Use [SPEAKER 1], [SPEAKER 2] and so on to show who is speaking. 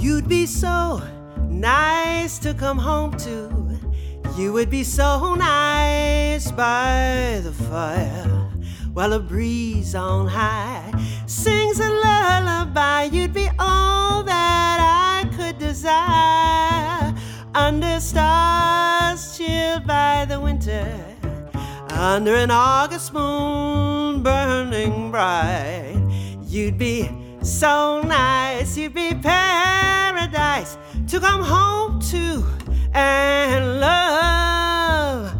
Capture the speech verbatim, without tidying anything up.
[SPEAKER 1] You'd be so nice to come home to. You would be so nice by the fire, while a breeze on high sings a lullaby. You'd be all that I could desire, under stars chilled by the winter, under an August moon burning bright. You'd be so nice, you'd be paradise to come home to and love.